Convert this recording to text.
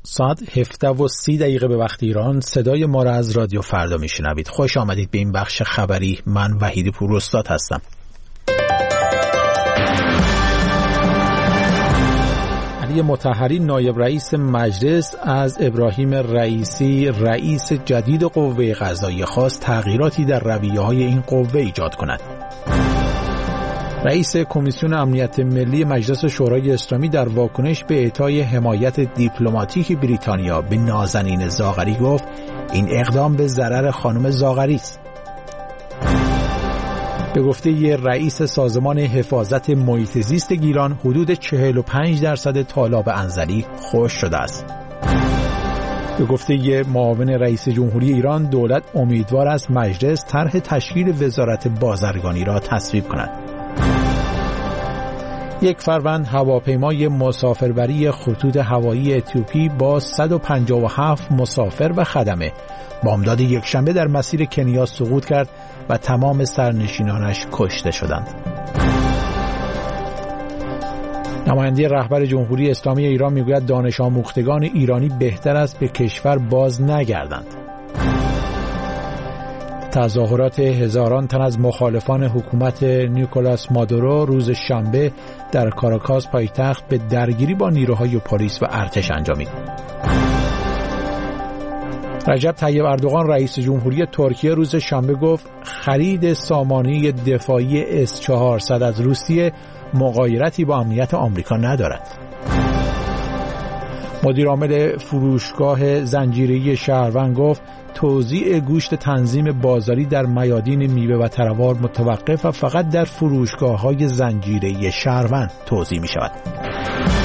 ساعت 17:30 به وقت ایران صدای ما را از رادیو فردا میشنوید. خوش آمدید به این بخش خبری. من وحید پوراستاد هستم. علی مطهری نایب رئیس مجلس از ابراهیم رئیسی رئیس جدید قوه قضاییه خواست تغییراتی در رویه‌های این قوه ایجاد کند. رئیس کمیسیون امنیت ملی مجلس شورای اسلامی در واکنش به اعطای حمایت دیپلماتیک بریتانیا به نازنین زاغری گفت این اقدام به ضرر خانم زاغری است. به گفته رئیس سازمان حفاظت محیط زیست گیلان حدود 45% تالاب انزلی خشک شده است. به گفته معاون رئیس جمهوری ایران دولت امیدوار است مجلس طرح تشکیل وزارت بازرگانی را تصویب کند. 1 فروند هواپیمای مسافربری خطوط هوایی اتیوپی با 157 مسافر و خدمه بامداد یکشنبه در مسیر کنیا سقوط کرد و تمام سرنشینانش کشته شدند. نماینده رهبر جمهوری اسلامی ایران میگوید دانش آموختگان ایرانی بهتر است به کشور باز نگردند. تظاهرات هزاران تن از مخالفان حکومت نیکولاس مادورو روز شنبه در کاراکاس پایتخت به درگیری با نیروهای پلیس و ارتش انجامید. رجب طیب اردوغان رئیس جمهوری ترکیه روز شنبه گفت خرید سامانه دفاعی S-400 از روسیه مغایرتی با امنیت آمریکا ندارد. مدیر عامل فروشگاه زنجیره‌ای شهروند گفت توزیع گوشت تنظیم بازاری در میادین میوه و تروار متوقف و فقط در فروشگاه‌های زنجیره‌ای شهروند توزیع می‌شود.